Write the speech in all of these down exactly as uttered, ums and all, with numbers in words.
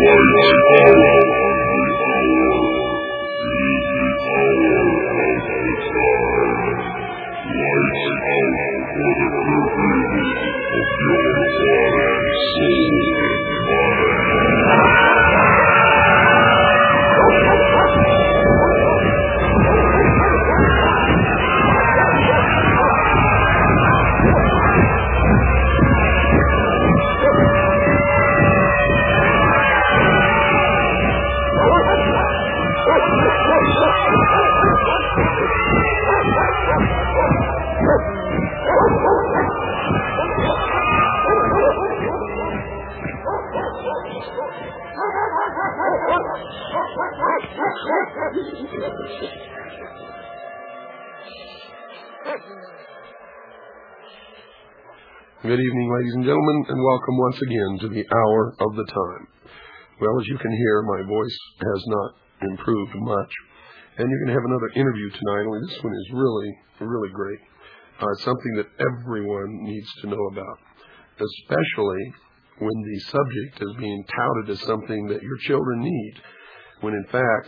Good evening, ladies and gentlemen, and welcome once again to the Hour of the Time. Well, as you can hear, my voice has not improved much, and you're going to have another interview tonight, only this one is really, really great. Uh, it's something that everyone needs to know about, especially when the subject is being touted as something that your children need, when in fact,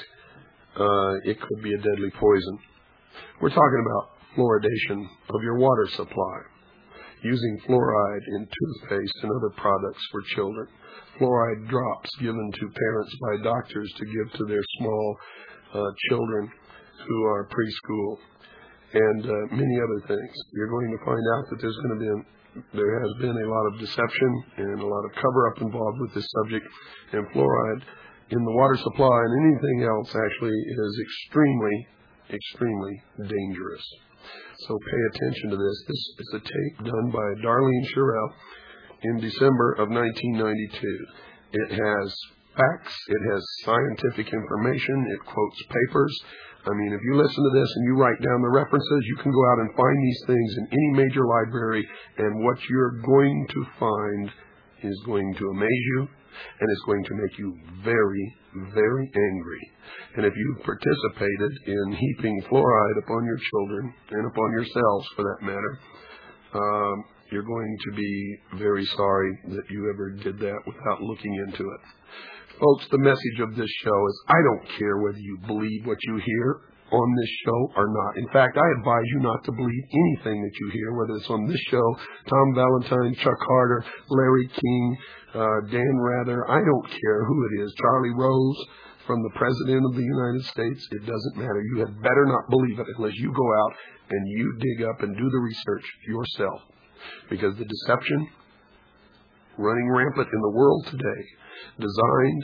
uh, it could be a deadly poison. We're talking about fluoridation of your water supply, using fluoride in toothpaste and other products for children, fluoride drops given to parents by doctors to give to their small uh, children who are preschool, and uh, many other things. You're going to find out that there's going to be an, there has been a lot of deception and a lot of cover-up involved with this subject, and fluoride in the water supply and anything else actually is extremely, extremely dangerous. So pay attention to this. This is a tape done by Darlene Sherrill in December of nineteen ninety-two. It has facts. It has scientific information. It quotes papers. I mean, if you listen to this and you write down the references, you can go out and find these things in any major library, and what you're going to find is going to amaze you, and it's going to make you very, very angry. And if you participated in heaping fluoride upon your children, and upon yourselves for that matter, um, you're going to be very sorry that you ever did that without looking into it. Folks, the message of this show is, I don't care whether you believe what you hear on this show or not. In fact, I advise you not to believe anything that you hear, whether it's on this show, Tom Valentine, Chuck Harder, Larry King, uh, Dan Rather. I don't care who it is, Charlie Rose, from the President of the United States. It doesn't matter. You had better not believe it unless you go out and you dig up and do the research yourself. Because the deception running rampant in the world today, designed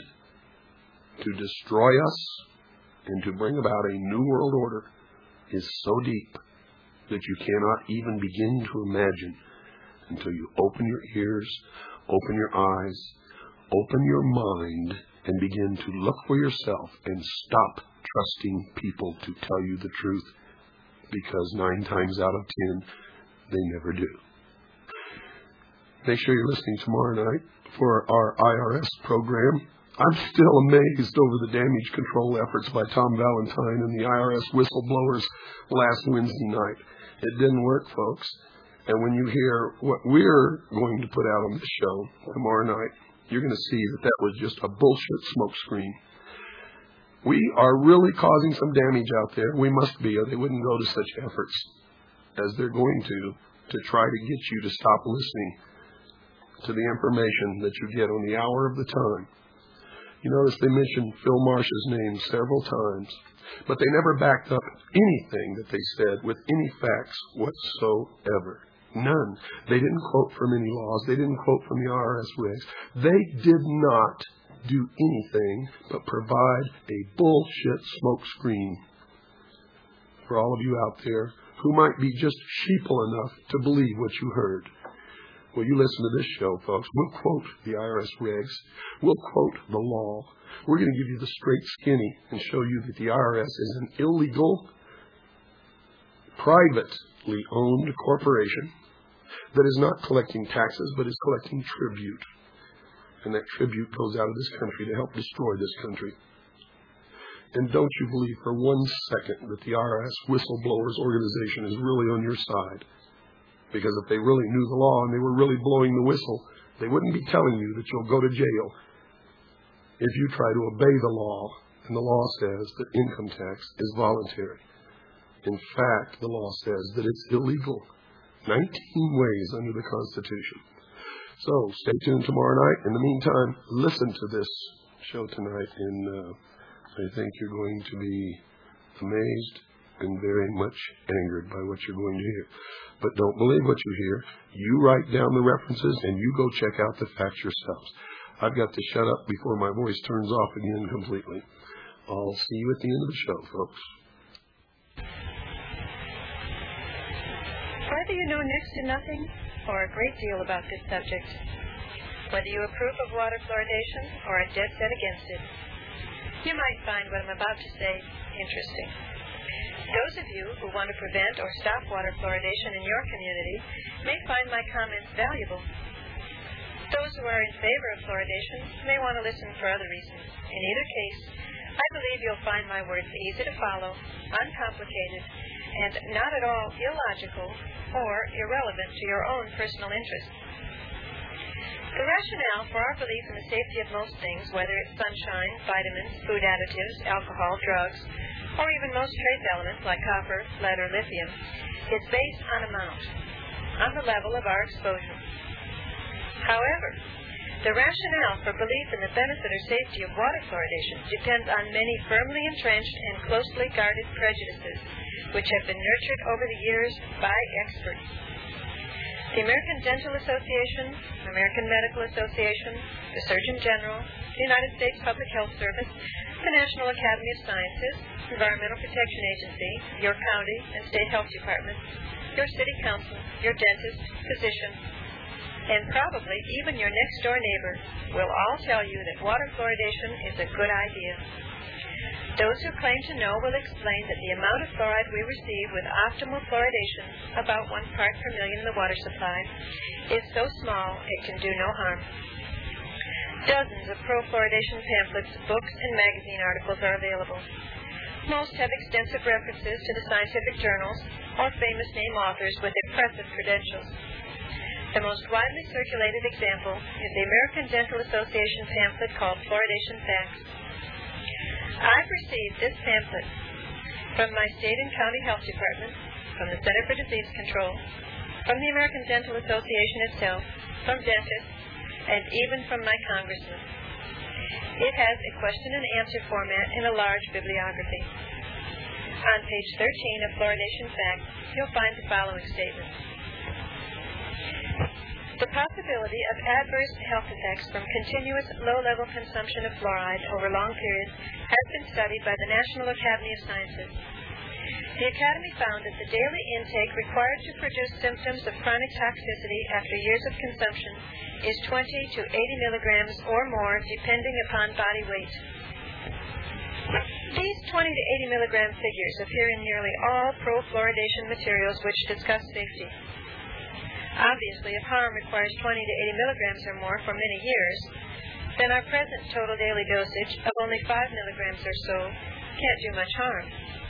to destroy us and to bring about a new world order, is so deep that you cannot even begin to imagine until you open your ears, open your eyes, open your mind, and begin to look for yourself and stop trusting people to tell you the truth, because nine times out of ten, they never do. Make sure you're listening tomorrow night for our I R S program. I'm still amazed over the damage control efforts by Tom Valentine and the I R S whistleblowers last Wednesday night. It didn't work, folks. And when you hear what we're going to put out on this show tomorrow night, you're going to see that that was just a bullshit smokescreen. We are really causing some damage out there. We must be, or they wouldn't go to such efforts as they're going to, to try to get you to stop listening to the information that you get on the Hour of the Time. You notice they mentioned Phil Marsh's name several times, but they never backed up anything that they said with any facts whatsoever. None. They didn't quote from any laws. They didn't quote from the I R S regs. They did not do anything but provide a bullshit smokescreen for all of you out there who might be just sheeple enough to believe what you heard. Well, you listen to this show, folks. We'll quote the I R S regs. We'll quote the law. We're going to give you the straight skinny and show you that the I R S is an illegal, privately owned corporation that is not collecting taxes, but is collecting tribute. And that tribute goes out of this country to help destroy this country. And don't you believe for one second that the I R S Whistleblowers Organization is really on your side. Because if they really knew the law and they were really blowing the whistle, they wouldn't be telling you that you'll go to jail if you try to obey the law, and the law says that income tax is voluntary. In fact, the law says that it's illegal. nineteen ways under the Constitution. So stay tuned tomorrow night. In the meantime, listen to this show tonight, and uh, I think you're going to be amazed and very much angered by what you're going to hear. But don't believe what you hear. You write down the references, and you go check out the facts yourselves. I've got to shut up before my voice turns off again completely. I'll see you at the end of the show, folks. Whether you know next to nothing or a great deal about this subject, whether you approve of water fluoridation or are dead set against it, you might find what I'm about to say interesting. Those of you who want to prevent or stop water fluoridation in your community may find my comments valuable. Those who are in favor of fluoridation may want to listen for other reasons. In either case, I believe you'll find my words easy to follow, uncomplicated, and not at all illogical or irrelevant to your own personal interests. The rationale for our belief in the safety of most things, whether it's sunshine, vitamins, food additives, alcohol, drugs, or even most trace elements like copper, lead, or lithium, is based on amount, on the level of our exposure. However, the rationale for belief in the benefit or safety of water fluoridation depends on many firmly entrenched and closely guarded prejudices, which have been nurtured over the years by experts. The American Dental Association, American Medical Association, the Surgeon General, the United States Public Health Service, the National Academy of Sciences, Environmental Protection Agency, your county and state health departments, your city council, your dentist, physician, and probably even your next-door neighbor will all tell you that water fluoridation is a good idea. Those who claim to know will explain that the amount of fluoride we receive with optimal fluoridation, about one part per million in the water supply, is so small it can do no harm. Dozens of pro-fluoridation pamphlets, books, and magazine articles are available. Most have extensive references to the scientific journals or famous name authors with impressive credentials. The most widely circulated example is the American Dental Association pamphlet called Fluoridation Facts. I've received this pamphlet from my state and county health department, from the Center for Disease Control, from the American Dental Association itself, from dentists, and even from my congressman. It has a question and answer format in a large bibliography. On page thirteen of Fluoridation Facts, you'll find the following statement. The possibility of adverse health effects from continuous low-level consumption of fluoride over long periods has been studied by the National Academy of Sciences. The Academy found that the daily intake required to produce symptoms of chronic toxicity after years of consumption is twenty to eighty milligrams or more, depending upon body weight. These twenty to eighty milligram figures appear in nearly all pro-fluoridation materials which discuss safety. Obviously, if harm requires twenty to eighty milligrams or more for many years, then our present total daily dosage of only five milligrams or so can't do much harm.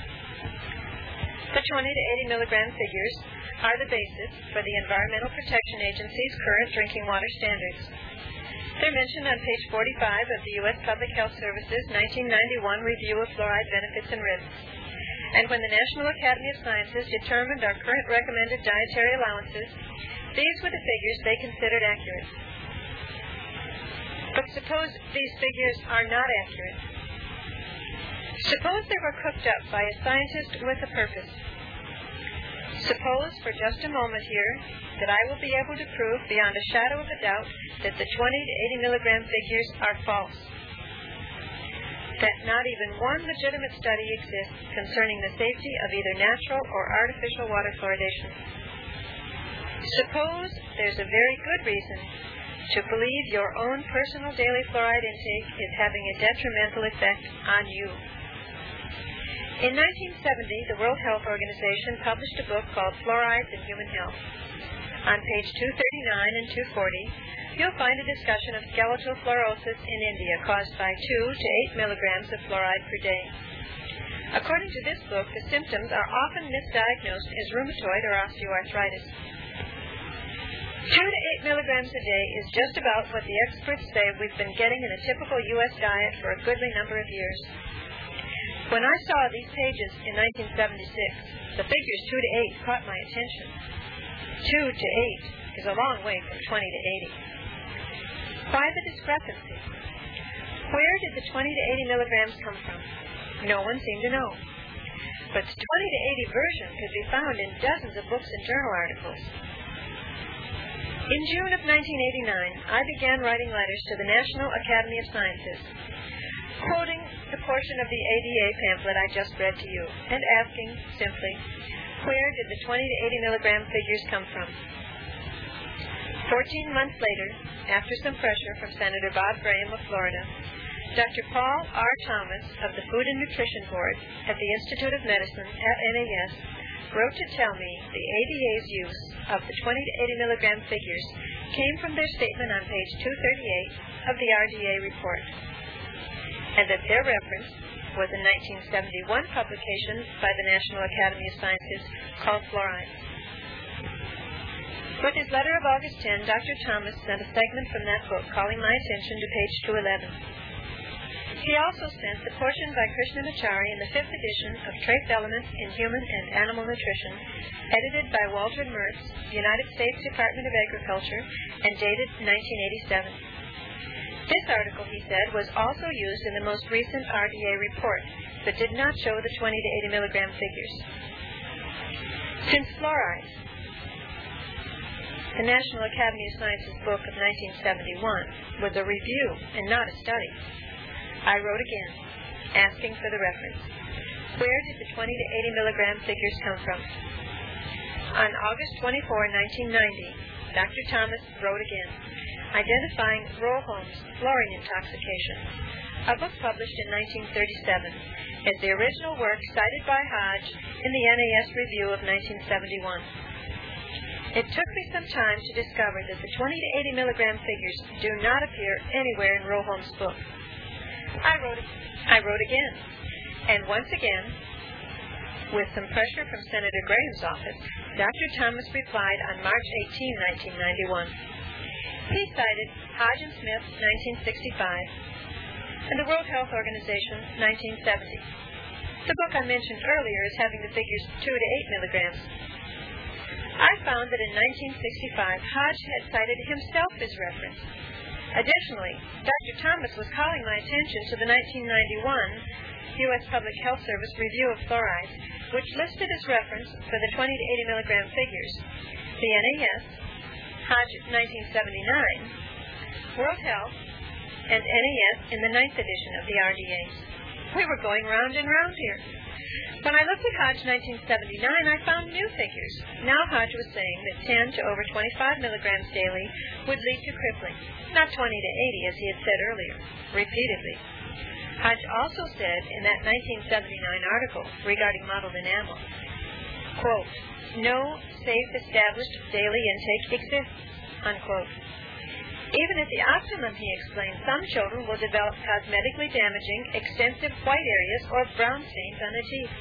The twenty to eighty milligram figures are the basis for the Environmental Protection Agency's current drinking water standards. They're mentioned on page forty-five of the U S Public Health Service's nineteen ninety-one Review of Fluoride Benefits and Risks. And when the National Academy of Sciences determined our current recommended dietary allowances, these were the figures they considered accurate. But suppose these figures are not accurate. Suppose they were cooked up by a scientist with a purpose. Suppose for just a moment here that I will be able to prove beyond a shadow of a doubt that the twenty to eighty milligram figures are false. That not even one legitimate study exists concerning the safety of either natural or artificial water fluoridation. Suppose there's a very good reason to believe your own personal daily fluoride intake is having a detrimental effect on you. In nineteen seventy, the World Health Organization published a book called Fluorides in Human Health. On page two thirty-nine and two forty, you'll find a discussion of skeletal fluorosis in India caused by two to eight milligrams of fluoride per day. According to this book, the symptoms are often misdiagnosed as rheumatoid or osteoarthritis. Two to eight milligrams a day is just about what the experts say we've been getting in a typical U S diet for a goodly number of years. When I saw these pages in nineteen seventy-six, the figures two to eight caught my attention. Two to eight is a long way from twenty to eighty. Why the discrepancy? Where did the twenty to eighty milligrams come from? No one seemed to know. But the twenty to eighty version could be found in dozens of books and journal articles. In June of nineteen eighty-nine, I began writing letters to the National Academy of Sciences, quoting the portion of the A D A pamphlet I just read to you, and asking, simply, where did the twenty to eighty milligram figures come from? Fourteen months later, after some pressure from Senator Bob Graham of Florida, Doctor Paul R. Thomas of the Food and Nutrition Board at the Institute of Medicine at N A S wrote to tell me the A D A's use of the twenty to eighty milligram figures came from their statement on page two thirty-eight of the R D A report, and that their reference was a nineteen seventy-one publication by the National Academy of Sciences called Fluoride. With his letter of August tenth, Doctor Thomas sent a segment from that book calling my attention to page two eleven. He also sent the portion by Krishnamachari in the fifth edition of Trace Elements in Human and Animal Nutrition, edited by Walter Mertz, United States Department of Agriculture, and dated nineteen eighty-seven. This article, he said, was also used in the most recent R D A report, but did not show the twenty to eighty milligram figures. Since fluoride, the National Academy of Sciences book of nineteen seventy-one, was a review and not a study, I wrote again, asking for the reference. Where did the twenty to eighty milligram figures come from? On August twenty-fourth, nineteen ninety, Doctor Thomas wrote again, identifying Roholm's fluorine intoxication, a book published in nineteen thirty-seven, as the original work cited by Hodge in the N A S review of nineteen seventy-one. It took me some time to discover that the twenty to eighty milligram figures do not appear anywhere in Roholm's book. I wrote, I wrote again, and once again, with some pressure from Senator Graham's office, Doctor Thomas replied on March eighteenth, nineteen ninety-one. He cited Hodge and Smith, nineteen sixty-five, and the World Health Organization, nineteen seventy. The book I mentioned earlier is having the figures two to eight milligrams. I found that in nineteen sixty-five, Hodge had cited himself as reference. Additionally, Doctor Thomas was calling my attention to the nineteen ninety-one U S Public Health Service review of fluoride, which listed as reference for the twenty to eighty milligram figures the N A S, Hodge nineteen seventy-nine, World Health, and N A S in the ninth edition of the R D A. We were going round and round here. When I looked at Hodge nineteen seventy-nine, I found new figures. Now Hodge was saying that ten to over twenty-five milligrams daily would lead to crippling, not twenty to eighty as he had said earlier, repeatedly. Hodge also said in that nineteen seventy-nine article regarding mottled enamel, quote, no safe established daily intake exists, unquote. Even at the optimum, he explained, some children will develop cosmetically damaging, extensive white areas or brown stains on the teeth.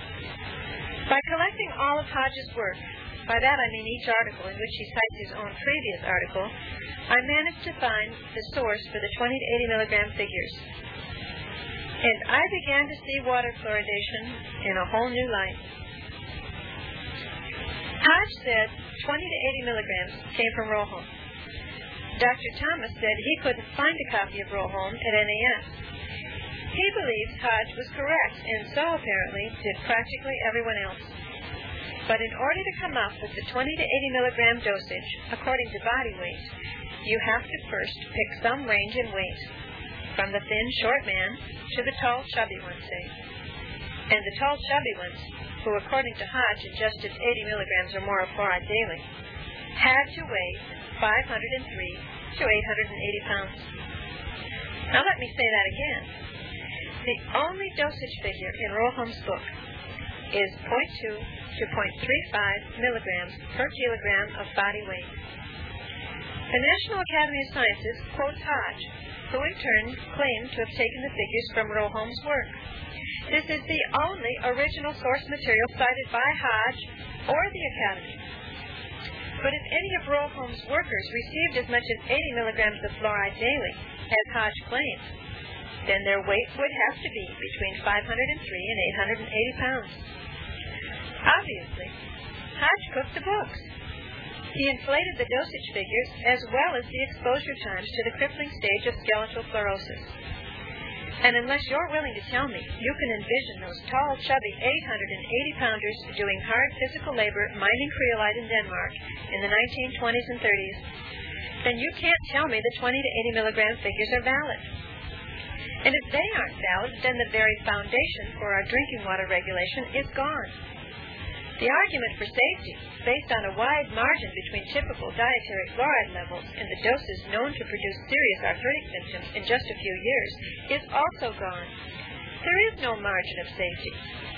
By collecting all of Hodge's work, by that I mean each article in which he cites his own previous article, I managed to find the source for the twenty to eighty milligram figures. And I began to see water fluoridation in a whole new light. Hodge said twenty to eighty milligrams came from Roholm. Doctor Thomas said he couldn't find a copy of Roholm at N A S. He believes Hodge was correct, and so apparently did practically everyone else. But in order to come up with the twenty to eighty milligram dosage, according to body weight, you have to first pick some range in weight, from the thin, short man to the tall, chubby one, say. And the tall, chubby ones, who according to Hodge ingested eighty milligrams or more of fluoride daily, had to weigh five hundred three to eight hundred eighty pounds. Now let me say that again. The only dosage figure in Roholm's book is zero point two to zero point three five milligrams per kilogram of body weight. The National Academy of Sciences quotes Hodge, who in turn claimed to have taken the figures from Roholm's work. This is the only original source material cited by Hodge or the Academy. But if any of Royal Home's workers received as much as eighty milligrams of fluoride daily, as Hodge claims, then their weight would have to be between five hundred three and eight hundred eighty pounds. Obviously, Hodge cooked the books. He inflated the dosage figures as well as the exposure times to the crippling stage of skeletal fluorosis. And unless you're willing to tell me you can envision those tall, chubby eight hundred eighty pounders doing hard physical labor mining creolite in Denmark in the nineteen twenties and thirties, then you can't tell me the twenty to eighty milligram figures are valid. And if they aren't valid, then the very foundation for our drinking water regulation is gone. The argument for safety, based on a wide margin between typical dietary fluoride levels and the doses known to produce serious arthritic symptoms in just a few years, is also gone. There is no margin of safety.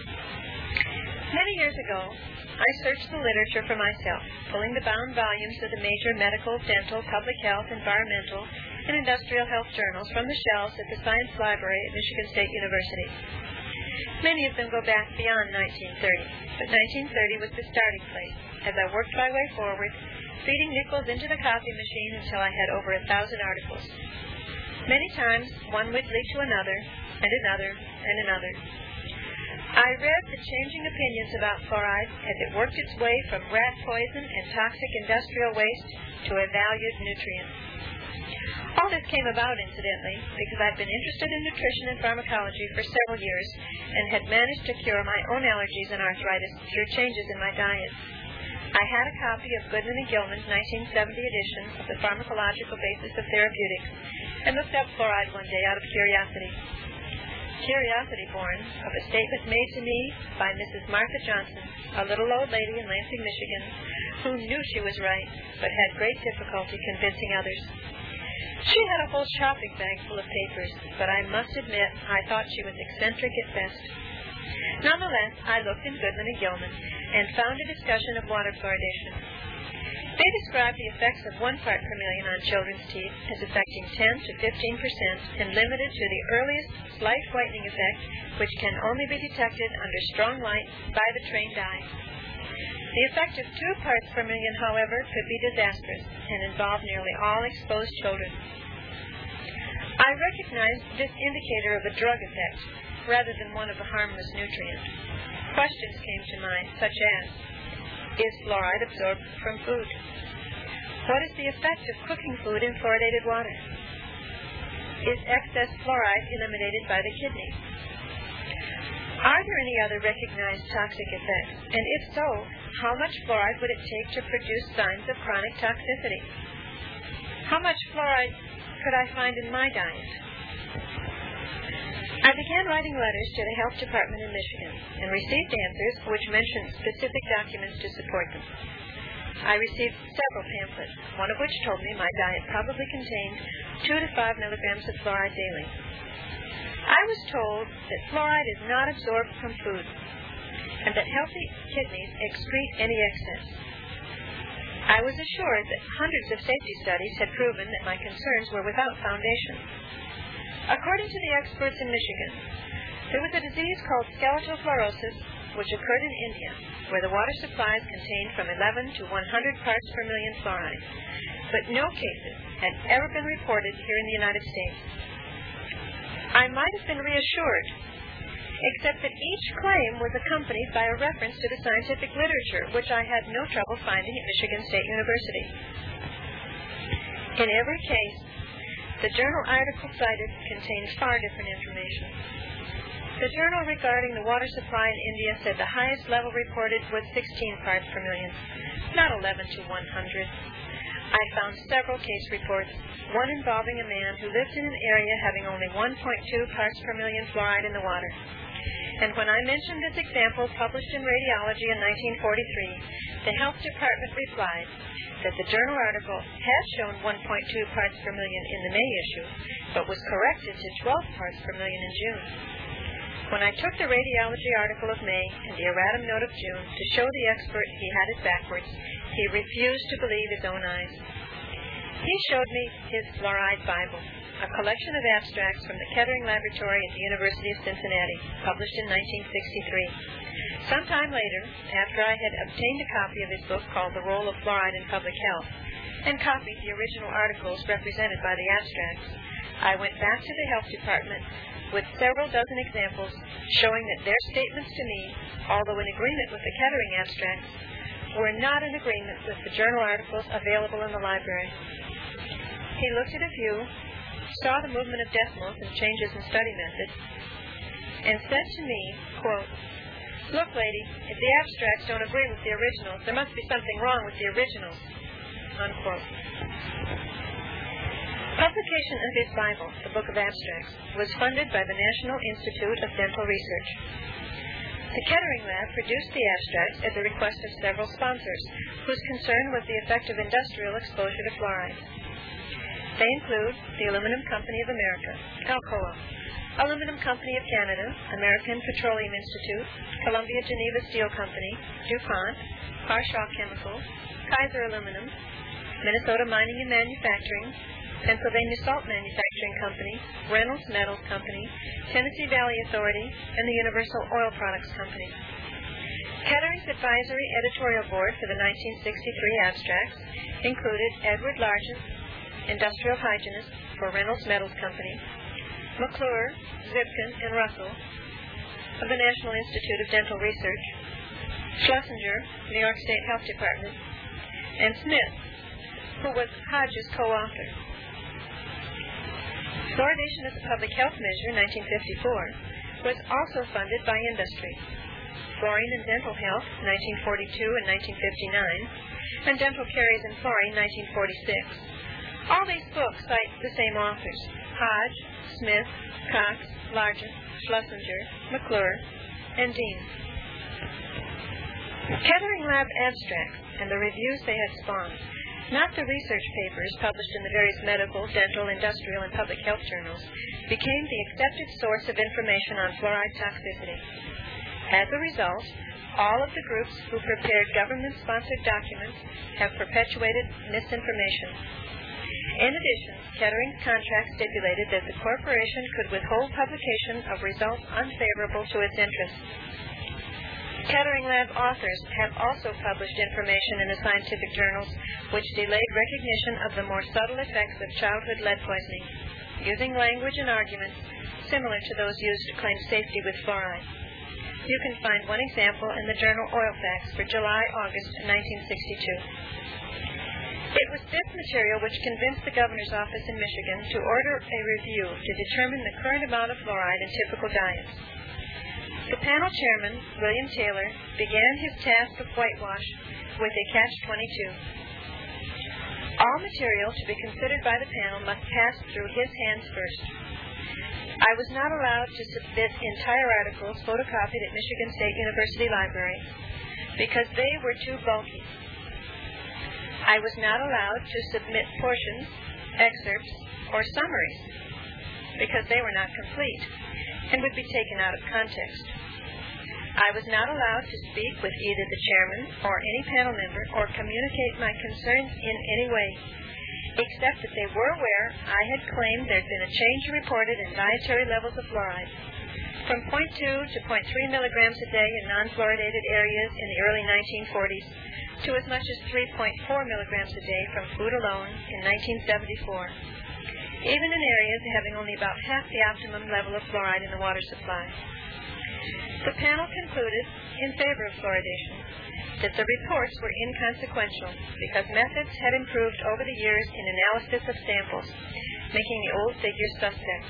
Many years ago, I searched the literature for myself, pulling the bound volumes of the major medical, dental, public health, environmental, and industrial health journals from the shelves at the Science Library at Michigan State University. Many of them go back beyond nineteen thirty, but nineteen thirty was the starting place, as I worked my way forward, feeding nickels into the copy machine until I had over a thousand articles. Many times, one would lead to another, and another, and another. I read the changing opinions about fluoride as it worked its way from rat poison and toxic industrial waste to a valued nutrient. All this came about, incidentally, because I'd been interested in nutrition and pharmacology for several years and had managed to cure my own allergies and arthritis through changes in my diet. I had a copy of Goodman and Gilman's nineteen seventy edition of The Pharmacological Basis of Therapeutics and looked up fluoride one day out of curiosity. Curiosity born of a statement made to me by Missus Martha Johnson, a little old lady in Lansing, Michigan, who knew she was right but had great difficulty convincing others. She had a whole shopping bag full of papers, but I must admit I thought she was eccentric at best. Nonetheless, I looked in Goodman and Gilman and found a discussion of water fluoridation. They described the effects of one part per million on children's teeth as affecting ten to fifteen percent and limited to the earliest slight whitening effect, which can only be detected under strong light by the trained eye. The effect of two parts per million, however, could be disastrous and involve nearly all exposed children. I recognized this indicator of a drug effect rather than one of a harmless nutrient. Questions came to mind, such as, is fluoride absorbed from food? What is the effect of cooking food in fluoridated water? Is excess fluoride eliminated by the kidneys? Are there any other recognized toxic effects? And if so, how much fluoride would it take to produce signs of chronic toxicity? How much fluoride could I find in my diet? I began writing letters to the health department in Michigan and received answers which mentioned specific documents to support them. I received several pamphlets, one of which told me my diet probably contained two to five milligrams of fluoride daily. I was told that fluoride is not absorbed from food and that healthy kidneys excrete any excess. I was assured that hundreds of safety studies had proven that my concerns were without foundation. According to the experts in Michigan, there was a disease called skeletal fluorosis which occurred in India, where the water supplies contained from eleven to one hundred parts per million fluoride, but no cases had ever been reported here in the United States. I might have been reassured, except that each claim was accompanied by a reference to the scientific literature, which I had no trouble finding at Michigan State University. In every case, the journal article cited contained far different information. The journal regarding the water supply in India said the highest level reported was sixteen parts per million, not eleven to one hundred. I found several case reports, one involving a man who lived in an area having only one point two parts per million fluoride in the water. And when I mentioned this example published in Radiology in nineteen forty-three, the health department replied that the journal article had shown one point two parts per million in the May issue, but was corrected to twelve parts per million in June. When I took the radiology article of May and the erratum note of June to show the expert he had it backwards, he refused to believe his own eyes. He showed me his fluoride Bible, a collection of abstracts from the Kettering Laboratory at the University of Cincinnati, published in nineteen sixty-three. Sometime later, after I had obtained a copy of his book called The Role of Fluoride in Public Health, and copied the original articles represented by the abstracts, I went back to the health department with several dozen examples showing that their statements to me, although in agreement with the Kettering abstracts, were not in agreement with the journal articles available in the library. He looked at a few, saw the movement of decimals and changes in study methods, and said to me, quote, "Look, lady, if the abstracts don't agree with the originals, there must be something wrong with the originals," unquote. Publication of his Bible, the Book of Abstracts, was funded by the National Institute of Dental Research. The Kettering Lab produced the abstracts at the request of several sponsors, whose concern was the effect of industrial exposure to fluoride. They include the Aluminum Company of America, Alcoa, Aluminum Company of Canada, American Petroleum Institute, Columbia Geneva Steel Company, DuPont, Harshaw Chemicals, Kaiser Aluminum, Minnesota Mining and Manufacturing, Pennsylvania Salt Manufacturing Company, Reynolds Metals Company, Tennessee Valley Authority, and the Universal Oil Products Company. Kettering's advisory editorial board for the nineteen sixty-three abstracts included Edward Largent, industrial hygienist for Reynolds Metals Company, McClure, Zipkin, and Russell of the National Institute of Dental Research, Schlesinger, New York State Health Department, and Smith, who was Hodge's co-author. Fluoridation as a public health measure, nineteen fifty-four, was also funded by industry. Fluorine and Dental Health, nineteen forty-two and nineteen fifty-nine, and Dental Caries and Fluorine, nineteen forty-six. All these books cite the same authors: Hodge, Smith, Cox, Largent, Schlesinger, McClure, and Dean. Kettering Lab abstracts and the reviews they had spawned, not the research papers published in the various medical, dental, industrial, and public health journals, became the accepted source of information on fluoride toxicity. As a result, all of the groups who prepared government-sponsored documents have perpetuated misinformation. In addition, Kettering's contract stipulated that the corporation could withhold publication of results unfavorable to its interests. Kettering Lab authors have also published information in the scientific journals which delayed recognition of the more subtle effects of childhood lead poisoning, using language and arguments similar to those used to claim safety with fluoride. You can find one example in the journal Oil Facts for July-August nineteen sixty-two. It was this material which convinced the governor's office in Michigan to order a review to determine the current amount of fluoride in typical diets. The panel chairman, William Taylor, began his task of whitewash with a catch twenty-two. All material to be considered by the panel must pass through his hands first. I was not allowed to submit entire articles photocopied at Michigan State University Library because they were too bulky. I was not allowed to submit portions, excerpts, or summaries because they were not complete and would be taken out of context. I was not allowed to speak with either the chairman or any panel member or communicate my concerns in any way, except that they were aware I had claimed there had been a change reported in dietary levels of fluoride from zero point two to zero point three milligrams a day in non-fluoridated areas in the early nineteen forties to as much as three point four milligrams a day from food alone in nineteen seventy-four, even in areas having only about half the optimum level of fluoride in the water supply. The panel concluded in favor of fluoridation that the reports were inconsequential because methods had improved over the years in analysis of samples, making the old figures suspect.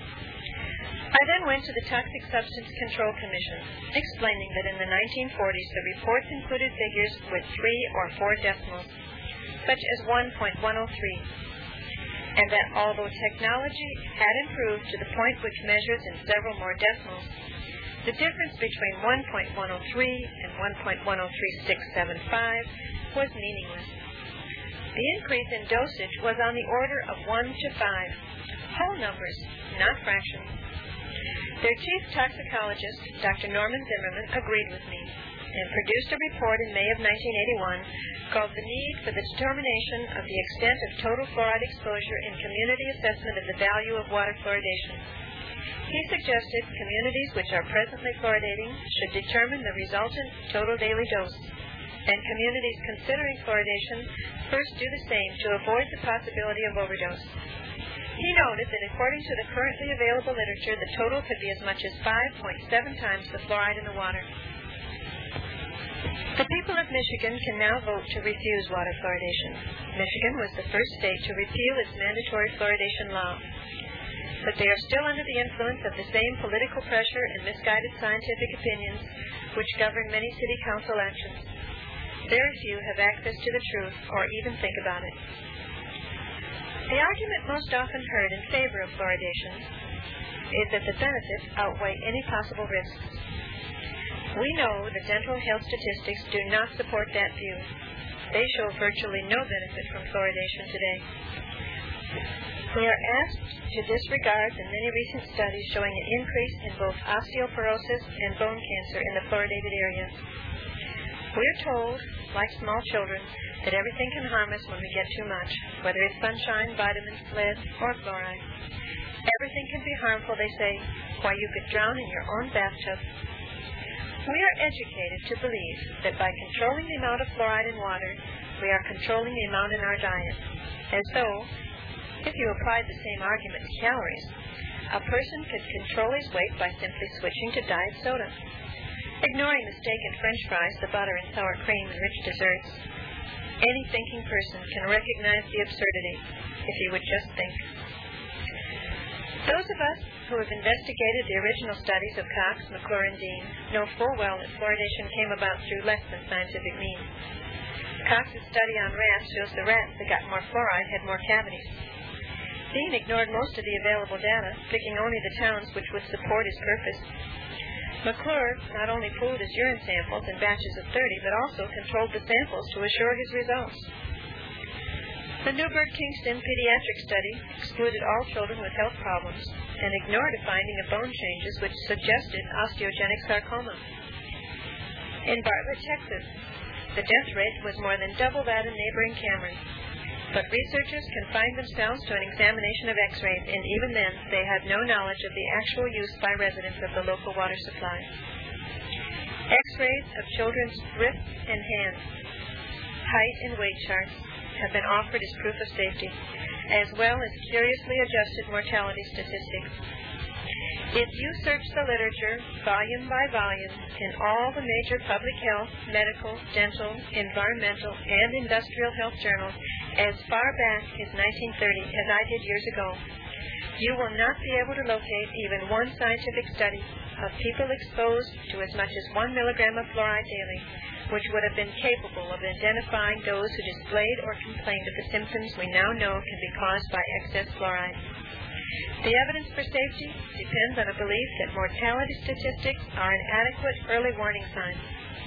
I then went to the Toxic Substance Control Commission, explaining that in the nineteen forties the reports included figures with three or four decimals, such as one point one oh three, and that although technology had improved to the point which measures in several more decimals, the difference between one point one oh three and one point one oh three six seven five was meaningless. The increase in dosage was on the order of one to five, whole numbers, not fractions. Their chief toxicologist, Doctor Norman Zimmerman, agreed with me, and produced a report in May of nineteen eighty-one called The Need for the Determination of the Extent of Total Fluoride Exposure in Community Assessment of the Value of Water Fluoridation. He suggested communities which are presently fluoridating should determine the resultant total daily dose, and communities considering fluoridation first do the same to avoid the possibility of overdose. He noted that according to the currently available literature, the total could be as much as five point seven times the fluoride in the water. The people of Michigan can now vote to refuse water fluoridation. Michigan was the first state to repeal its mandatory fluoridation law. But they are still under the influence of the same political pressure and misguided scientific opinions which govern many city council actions. Very few have access to the truth or even think about it. The argument most often heard in favor of fluoridation is that the benefits outweigh any possible risks. We know that dental health statistics do not support that view. They show virtually no benefit from fluoridation today. We are asked to disregard the many recent studies showing an increase in both osteoporosis and bone cancer in the fluoridated area. We are told, like small children, that everything can harm us when we get too much, whether it's sunshine, vitamins, lead, or fluoride. Everything can be harmful, they say, why you could drown in your own bathtub. We are educated to believe that by controlling the amount of fluoride in water, we are controlling the amount in our diet, as though, if you applied the same argument to calories, a person could control his weight by simply switching to diet soda. Ignoring the steak and french fries, the butter and sour cream and rich desserts, any thinking person can recognize the absurdity if he would just think. Those of us who have investigated the original studies of Cox, McClure, and Dean know full well that fluoridation came about through less than scientific means. Cox's study on rats shows the rats that got more fluoride had more cavities. Dean ignored most of the available data, picking only the towns which would support his purpose. McClure not only pooled his urine samples in batches of thirty, but also controlled the samples to assure his results. The Newburgh-Kingston pediatric study excluded all children with health problems and ignored a finding of bone changes which suggested osteogenic sarcoma. In Bartlett, Texas, the death rate was more than double that in neighboring Cameron. But researchers confined themselves to an examination of x-rays, and even then they had no knowledge of the actual use by residents of the local water supply. X-rays of children's wrists and hands, height and weight charts have been offered as proof of safety, as well as curiously adjusted mortality statistics. If you search the literature, volume by volume, in all the major public health, medical, dental, environmental, and industrial health journals as far back as nineteen thirty, as I did years ago, you will not be able to locate even one scientific study of people exposed to as much as one milligram of fluoride daily, which would have been capable of identifying those who displayed or complained of the symptoms we now know can be caused by excess fluoride. The evidence for safety depends on a belief that mortality statistics are an adequate early warning sign.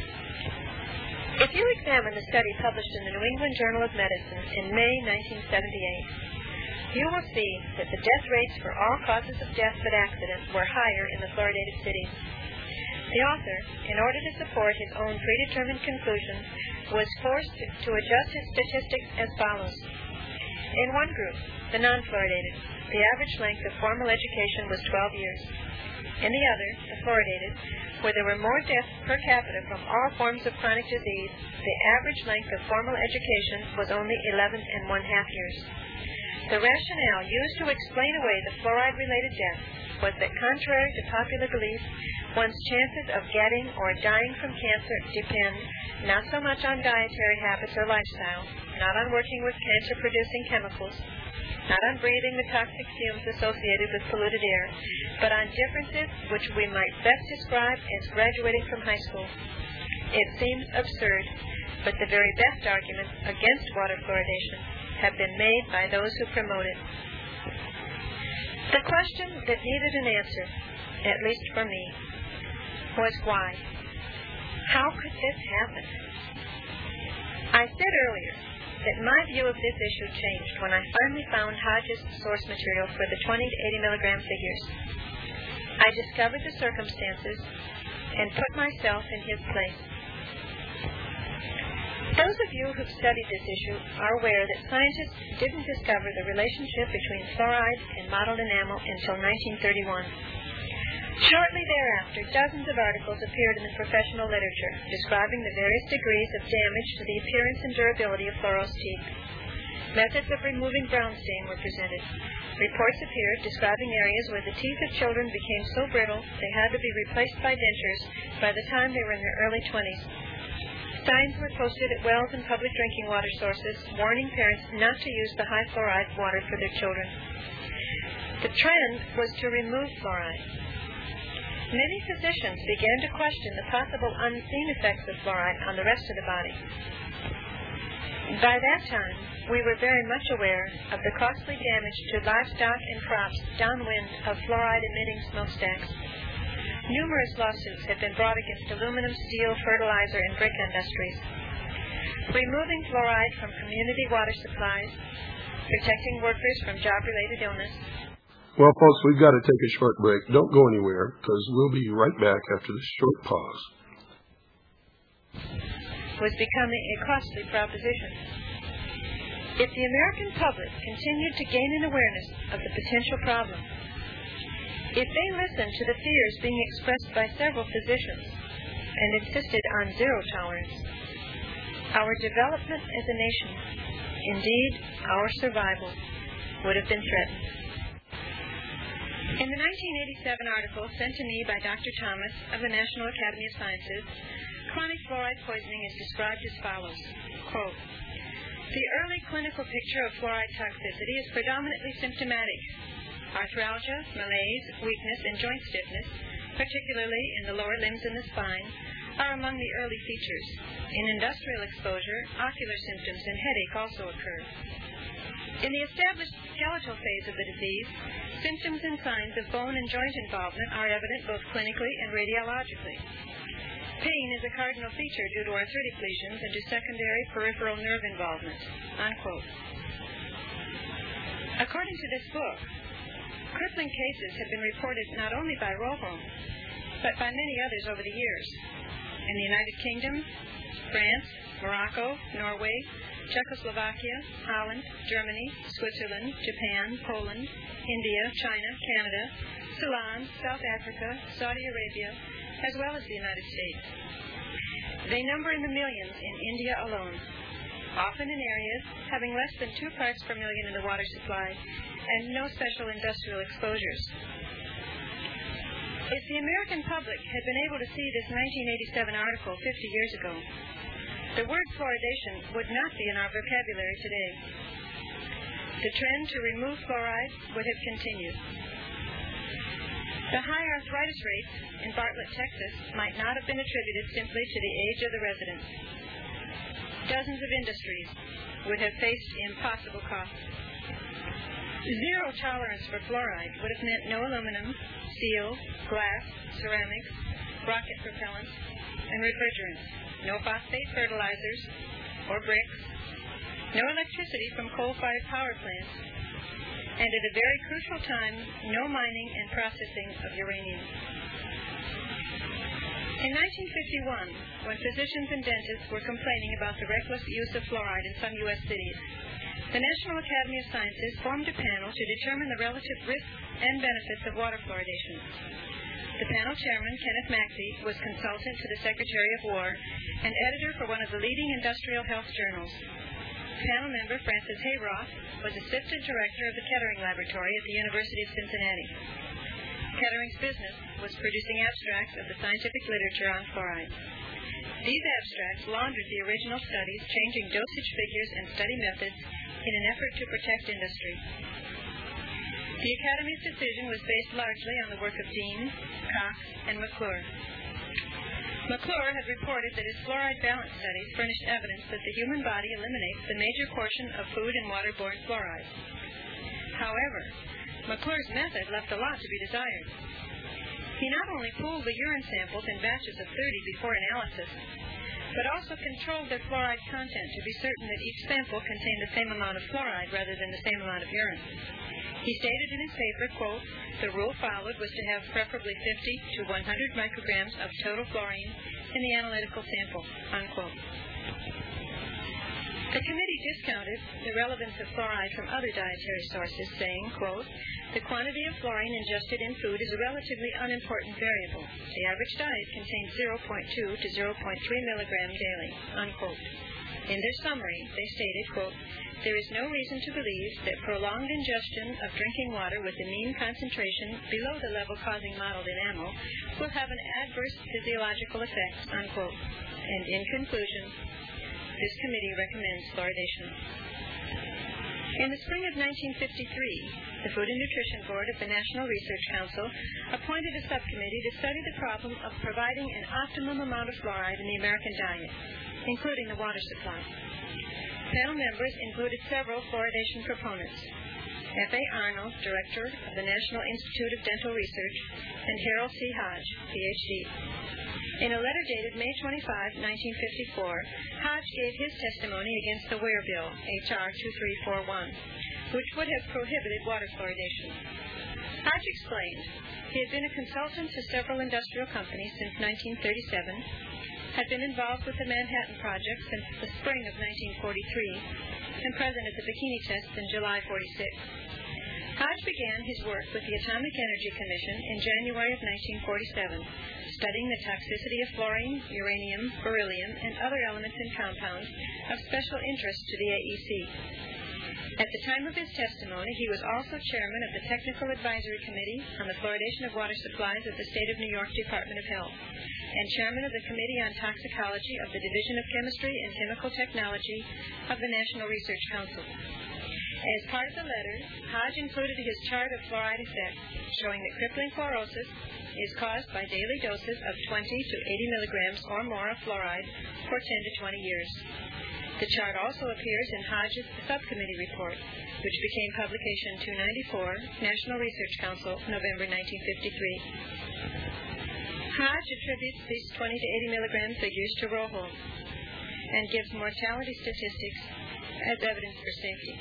If you examine the study published in the New England Journal of Medicine in May nineteen seventy-eight, you will see that the death rates for all causes of death but accident were higher in the fluoridated cities. The author, in order to support his own predetermined conclusions, was forced to adjust his statistics as follows. In one group, the non-fluoridated, the average length of formal education was twelve years. In the other, the fluoridated, where there were more deaths per capita from all forms of chronic disease, the average length of formal education was only eleven and one half years. The rationale used to explain away the fluoride-related deaths was that, contrary to popular belief, one's chances of getting or dying from cancer depend not so much on dietary habits or lifestyle, not on working with cancer-producing chemicals, not on breathing the toxic fumes associated with polluted air, but on differences which we might best describe as graduating from high school. It seems absurd, but the very best arguments against water fluoridation have been made by those who promote it. The question that needed an answer, at least for me, was why? How could this happen? I said earlier that my view of this issue changed when I finally found Hodges' source material for the twenty to eighty milligram figures. I discovered the circumstances and put myself in his place. Those of you who've studied this issue are aware that scientists didn't discover the relationship between fluoride and mottled enamel until nineteen thirty-one. Shortly thereafter, dozens of articles appeared in the professional literature describing the various degrees of damage to the appearance and durability of fluorose teeth. Methods of removing brown stain were presented. Reports appeared describing areas where the teeth of children became so brittle they had to be replaced by dentures by the time they were in their early twenties. Signs were posted at wells and public drinking water sources warning parents not to use the high fluoride water for their children. The trend was to remove fluoride. Many physicians began to question the possible unseen effects of fluoride on the rest of the body. By that time, we were very much aware of the costly damage to livestock and crops downwind of fluoride-emitting smokestacks. Numerous lawsuits have been brought against aluminum, steel, fertilizer, and brick industries. Removing fluoride from community water supplies, protecting workers from job-related illness. Well, folks, we've got to take a short break. Don't go anywhere, because we'll be right back after this short pause. Was becoming a costly proposition. If the American public continued to gain an awareness of the potential problem, if they listened to the fears being expressed by several physicians and insisted on zero tolerance, our development as a nation, indeed our survival, would have been threatened. In the nineteen eighty-seven article sent to me by Doctor Thomas of the National Academy of Sciences, chronic fluoride poisoning is described as follows, quote, "The early clinical picture of fluoride toxicity is predominantly symptomatic. Arthralgia, malaise, weakness, and joint stiffness, particularly in the lower limbs and the spine, are among the early features. In industrial exposure, ocular symptoms and headache also occur. In the established skeletal phase of the disease, symptoms and signs of bone and joint involvement are evident both clinically and radiologically. Pain is a cardinal feature due to arthritic lesions and to secondary peripheral nerve involvement." Unquote. According to this book, crippling cases have been reported not only by Rojo, but by many others over the years. In the United Kingdom, France, Morocco, Norway, Czechoslovakia, Holland, Germany, Switzerland, Japan, Poland, India, China, Canada, Ceylon, South Africa, Saudi Arabia, as well as the United States. They number in the millions in India alone, often in areas having less than two parts per million in the water supply and no special industrial exposures. If the American public had been able to see this nineteen eighty-seven article fifty years ago, the word fluoridation would not be in our vocabulary today. The trend to remove fluoride would have continued. The high arthritis rates in Bartlett, Texas, might not have been attributed simply to the age of the residents. Dozens of industries would have faced impossible costs. Zero tolerance for fluoride would have meant no aluminum, steel, glass, ceramics, rocket propellants, and refrigerants, no phosphate fertilizers or bricks, no electricity from coal-fired power plants, and at a very crucial time, no mining and processing of uranium. In nineteen fifty-one, when physicians and dentists were complaining about the reckless use of fluoride in some U S cities, the National Academy of Sciences formed a panel to determine the relative risks and benefits of water fluoridation. The panel chairman, Kenneth Maxey, was consultant to the Secretary of War and editor for one of the leading industrial health journals. Panel member Francis Hayroth was assistant director of the Kettering Laboratory at the University of Cincinnati. Kettering's business was producing abstracts of the scientific literature on fluoride. These abstracts laundered the original studies, changing dosage figures and study methods in an effort to protect industry. The Academy's decision was based largely on the work of Dean, Cox, and McClure. McClure had reported that his fluoride balance studies furnished evidence that the human body eliminates the major portion of food and waterborne fluoride. However, McClure's method left a lot to be desired. He not only pooled the urine samples in batches of thirty before analysis, but also controlled their fluoride content to be certain that each sample contained the same amount of fluoride rather than the same amount of urine. He stated in his paper, quote, "The rule followed was to have preferably fifty to one hundred micrograms of total fluorine in the analytical sample," unquote. The committee discounted the relevance of fluoride from other dietary sources, saying, quote, "The quantity of fluorine ingested in food is a relatively unimportant variable. The average diet contains zero point two to zero point three milligrams daily," unquote. In their summary, they stated, quote, "There is no reason to believe that prolonged ingestion of drinking water with a mean concentration below the level causing mottled enamel will have an adverse physiological effect," unquote. And in conclusion, this committee recommends fluoridation. In the spring of nineteen fifty-three, the Food and Nutrition Board of the National Research Council appointed a subcommittee to study the problem of providing an optimum amount of fluoride in the American diet, including the water supply. Panel members included several fluoridation proponents: F A Arnold, Director of the National Institute of Dental Research, and Harold C. Hodge, P H D. In a letter dated May twenty-fifth, nineteen fifty-four, Hodge gave his testimony against the Ware Bill, H R twenty-three forty-one, which would have prohibited water fluoridation. Hodge explained he had been a consultant to several industrial companies since nineteen thirty-seven, had been involved with the Manhattan Project since the spring of nineteen forty-three, and present at the Bikini tests in July forty-six. Hodge began his work with the Atomic Energy Commission in January of nineteen forty-seven, studying the toxicity of fluorine, uranium, beryllium, and other elements and compounds of special interest to the A E C. At the time of his testimony, he was also chairman of the Technical Advisory Committee on the Fluoridation of Water Supplies of the State of New York Department of Health, and chairman of the Committee on Toxicology of the Division of Chemistry and Chemical Technology of the National Research Council. As part of the letter, Hodge included his chart of fluoride effects, showing that crippling fluorosis is caused by daily doses of twenty to eighty milligrams or more of fluoride for ten to twenty years. The chart also appears in Hodge's subcommittee report, which became publication two ninety-four, National Research Council, November nineteen fifty-three. Hodge attributes these twenty to eighty milligram figures to Roholm and gives mortality statistics as evidence for safety.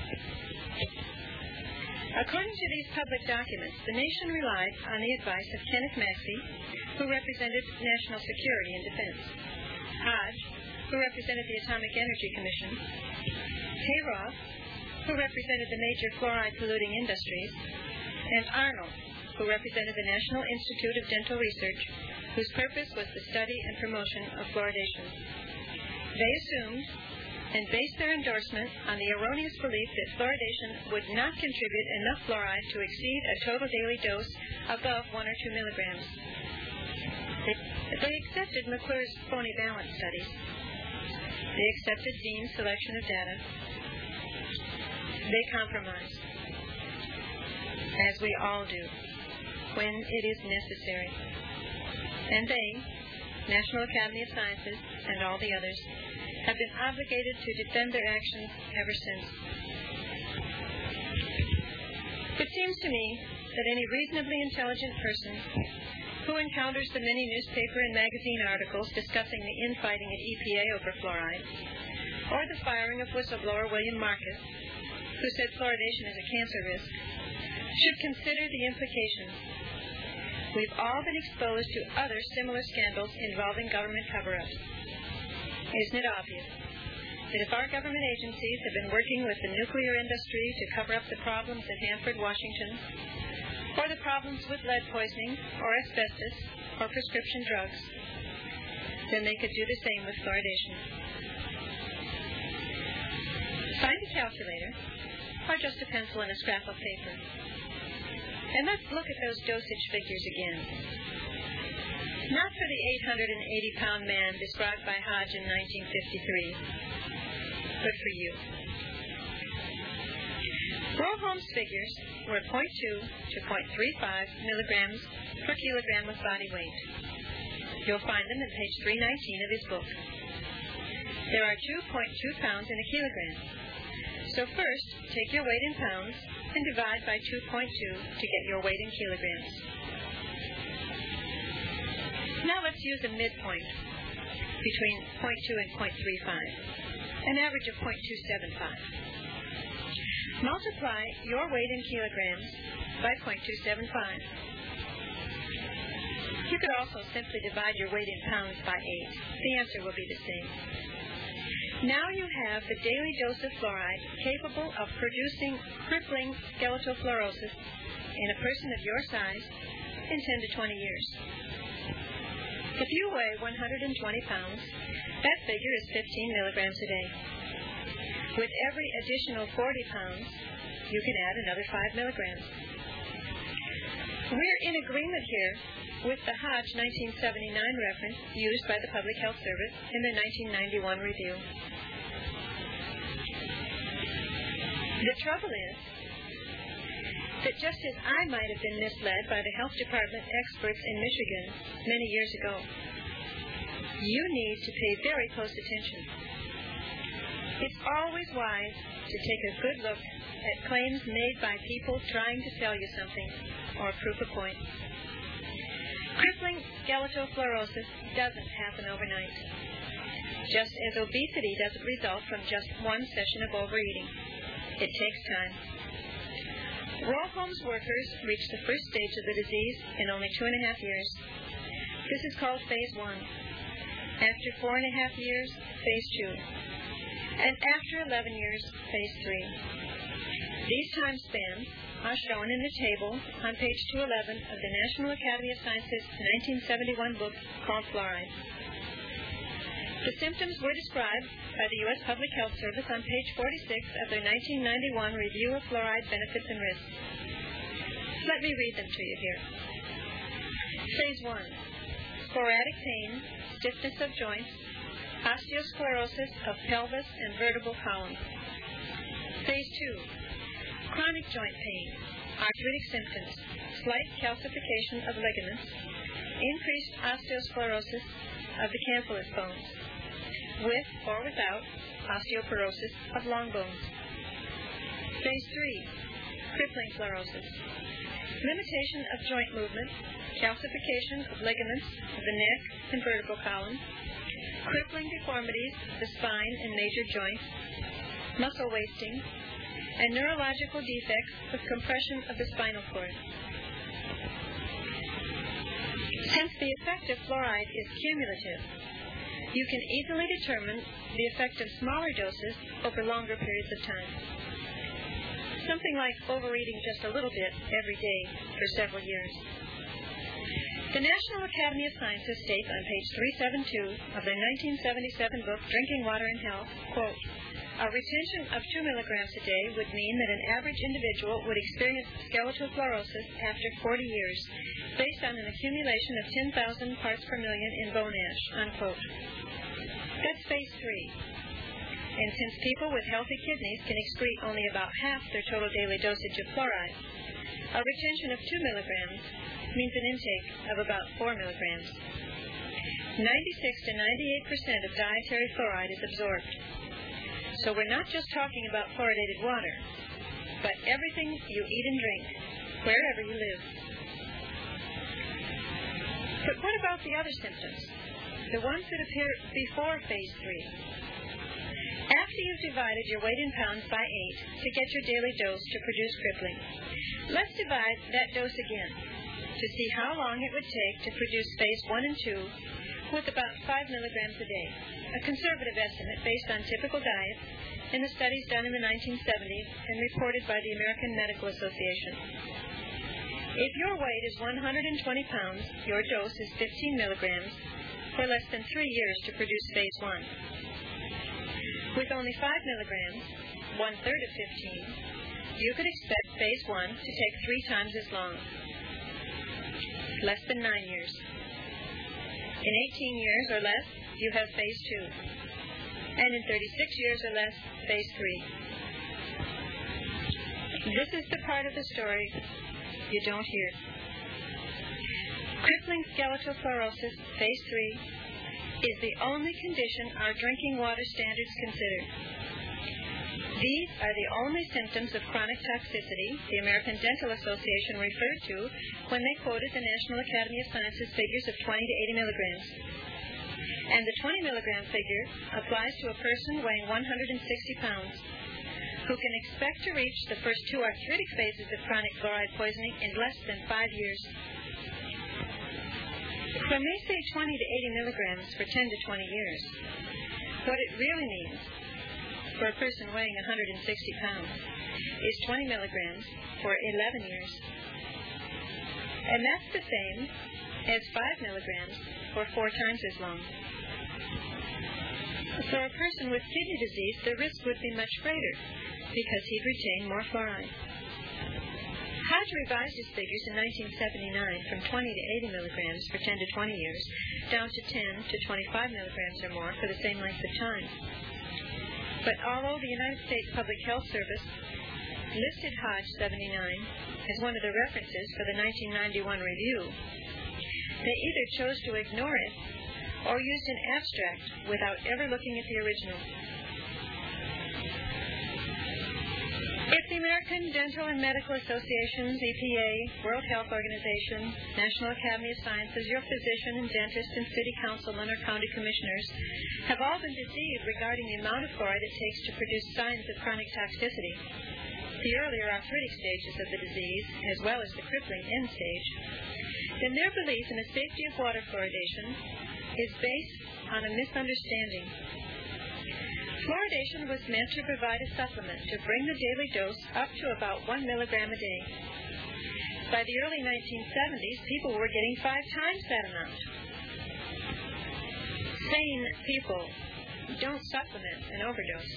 According to these public documents, the nation relied on the advice of Kenneth Maxey, who represented national security and defense, Hodge, who represented the Atomic Energy Commission, Hayroth, who represented the major fluoride-polluting industries, and Arnold, who represented the National Institute of Dental Research, whose purpose was the study and promotion of fluoridation. They assumed and based their endorsement on the erroneous belief that fluoridation would not contribute enough fluoride to exceed a total daily dose above one or two milligrams. They, they accepted McClure's phony balance studies. They accepted Dean's selection of data. They compromised, as we all do, when it is necessary. And they, National Academy of Sciences, and all the others, have been obligated to defend their actions ever since. It seems to me that any reasonably intelligent person who encounters the many newspaper and magazine articles discussing the infighting at E P A over fluoride, or the firing of whistleblower William Marcus, who said fluoridation is a cancer risk, should consider the implications. We've all been exposed to other similar scandals involving government cover-ups. Isn't it obvious that if our government agencies have been working with the nuclear industry to cover up the problems at Hanford, Washington, or the problems with lead poisoning, or asbestos, or prescription drugs, then they could do the same with fluoridation. Find a calculator, or just a pencil and a scrap of paper, and let's look at those dosage figures again. Not for the eight hundred eighty pound man described by Hodge in nineteen fifty-three, but for you. Roholm's figures were zero point two to zero point three five milligrams per kilogram of body weight. You'll find them in page three nineteen of his book. There are two point two pounds in a kilogram. So first, take your weight in pounds and divide by two point two to get your weight in kilograms. Now let's use a midpoint between zero point two and zero point three five, an average of zero point two seven five. Multiply your weight in kilograms by zero point two seven five. You could also simply divide your weight in pounds by eight. The answer will be the same. Now you have the daily dose of fluoride capable of producing crippling skeletal fluorosis in a person of your size in ten to twenty years. If you weigh one hundred twenty pounds, that figure is fifteen milligrams a day. With every additional forty pounds, you can add another five milligrams. We're in agreement here with the Hodge nineteen seventy-nine reference used by the Public Health Service in their nineteen ninety-one review. The trouble is that just as I might have been misled by the health department experts in Michigan many years ago, you need to pay very close attention. It's always wise to take a good look at claims made by people trying to sell you something or prove a point. Crippling skeletal fluorosis doesn't happen overnight, just as obesity doesn't result from just one session of overeating. It takes time. Roll Homes workers reach the first stage of the disease in only two and a half years. This is called phase one. After four and a half years, phase two. And after eleven years, phase three. These time spans are shown in the table on page two eleven of the National Academy of Sciences nineteen seventy-one book called Fluoride. The symptoms were described by the U S Public Health Service on page forty-six of their nineteen ninety-one Review of Fluoride Benefits and Risks. Let me read them to you here. Phase one, sporadic pain, stiffness of joints, osteosclerosis of pelvis and vertebral column. Phase two, chronic joint pain, arthritic symptoms, slight calcification of ligaments, increased osteosclerosis of the cancellous bones, with or without osteoporosis of long bones. Phase three, crippling fluorosis, limitation of joint movement, calcification of ligaments of the neck and vertebral column, crippling deformities of the spine and major joints, muscle wasting, and neurological defects with compression of the spinal cord. Since the effect of fluoride is cumulative, you can easily determine the effect of smaller doses over longer periods of time. Something like overeating just a little bit every day for several years. The National Academy of Sciences states on page three seventy-two of their nineteen seventy-seven book, Drinking Water and Health, quote, a retention of two milligrams a day would mean that an average individual would experience skeletal fluorosis after forty years, based on an accumulation of ten thousand parts per million in bone ash, unquote. That's phase three. And since people with healthy kidneys can excrete only about half their total daily dosage of fluoride, a retention of two milligrams means an intake of about four milligrams. ninety-six to ninety-eight percent of dietary fluoride is absorbed. So we're not just talking about fluoridated water, but everything you eat and drink, wherever you live. But what about the other symptoms? The ones that appear before phase three. After you've divided your weight in pounds by eight to get your daily dose to produce crippling, let's divide that dose again to see how long it would take to produce phase one and two with about five milligrams a day, a conservative estimate based on typical diets in the studies done in the nineteen seventies and reported by the American Medical Association. If your weight is one hundred twenty pounds, your dose is fifteen milligrams for less than three years to produce phase one. With only five milligrams, one-third of fifteen, you could expect phase one to take three times as long, less than nine years. In eighteen years or less, you have phase two. And in thirty-six years or less, phase three. This is the part of the story you don't hear. Crippling skeletal fluorosis, phase three, is the only condition our drinking water standards consider. These are the only symptoms of chronic toxicity the American Dental Association referred to when they quoted the National Academy of Sciences figures of twenty to eighty milligrams. And the twenty milligram figure applies to a person weighing one hundred sixty pounds who can expect to reach the first two arthritic phases of chronic fluoride poisoning in less than five years. When they say twenty to eighty milligrams for ten to twenty years, What it really means for a person weighing one hundred sixty pounds is twenty milligrams for eleven years. And that's the same as five milligrams for four times as long. For a person with kidney disease, the risk would be much greater because he'd retain more fluoride. Hodge revised his figures in nineteen seventy-nine from twenty to eighty milligrams for ten to twenty years, down to ten to twenty-five milligrams or more for the same length of time. But although the United States Public Health Service listed Hodge seventy-nine as one of the references for the nineteen ninety-one review, they either chose to ignore it or used an abstract without ever looking at the original. If the American Dental and Medical Associations, E P A, World Health Organization, National Academy of Sciences, your physician and dentist and city councilmen or county commissioners have all been deceived regarding the amount of fluoride it takes to produce signs of chronic toxicity, the earlier arthritic stages of the disease, as well as the crippling end stage, then their belief in the safety of water fluoridation is based on a misunderstanding. Fluoridation was meant to provide a supplement to bring the daily dose up to about one milligram a day. By the early nineteen seventies, people were getting five times that amount. Sane people don't supplement an overdose.